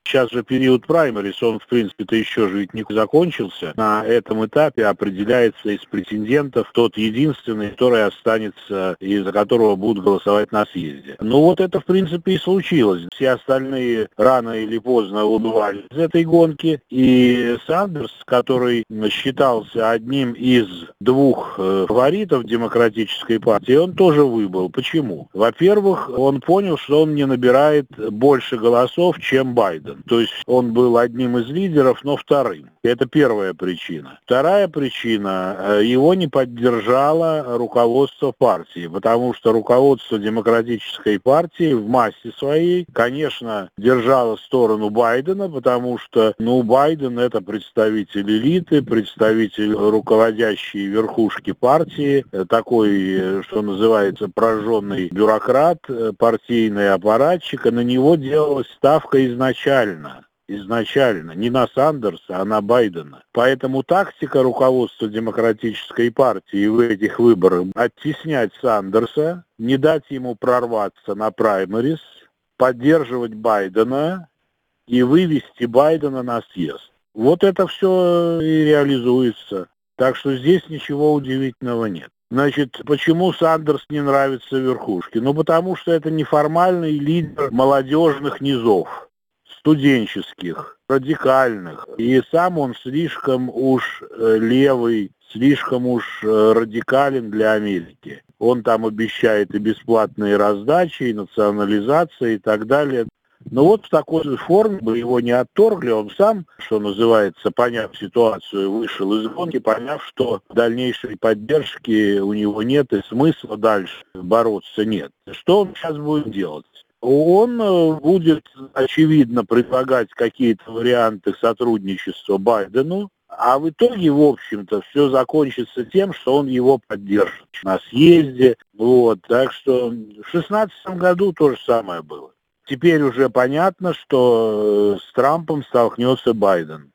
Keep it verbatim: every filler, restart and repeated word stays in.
Сейчас же период праймерис, он, в принципе-то, еще же ведь не закончился. На этом этапе определяется из претендентов тот единственный, который останется и за которого будут голосовать на съезде. Ну вот это, в принципе, и случилось. Все остальные рано или поздно убывали из этой гонки. И Сандерс, который считался одним из двух фаворитов демократической партии, он тоже выбыл. Почему? Во-первых, он понял, что он не набирает больше голосов, чем Байден. То есть он был одним из лидеров, но вторым. Это первая причина. Вторая причина, его не поддержало руководство партии, потому что руководство демократической партии в массе своей, конечно, держало сторону Байдена, потому что, ну, Байден — это представитель элиты, представитель руководящей верхушки партии, такой, что называется, прожженный бюрократ, партийный аппаратчик, и на него делалась ставка изначально. Изначально. Не на Сандерса, а на Байдена. Поэтому тактика руководства демократической партии в этих выборах — оттеснять Сандерса, не дать ему прорваться на праймерис, поддерживать Байдена и вывести Байдена на съезд. Вот это все и реализуется. Так что здесь ничего удивительного нет. Значит, почему Сандерс не нравится верхушке? Ну, потому что это неформальный лидер молодежных низов, студенческих, радикальных. И сам он слишком уж левый, слишком уж радикален для Америки. Он там обещает и бесплатные раздачи, и национализации, и так далее. Но вот в такой форме бы его не отторгли, он сам, что называется, поняв ситуацию, вышел из гонки, поняв, что дальнейшей поддержки у него нет и смысла дальше бороться нет. Что он сейчас будет делать? Он будет, очевидно, предлагать какие-то варианты сотрудничества Байдену, а в итоге, в общем-то, все закончится тем, что он его поддержит на съезде. Вот. Так что в две тысячи шестнадцатом году то же самое было. Теперь уже понятно, что с Трампом столкнется Байден.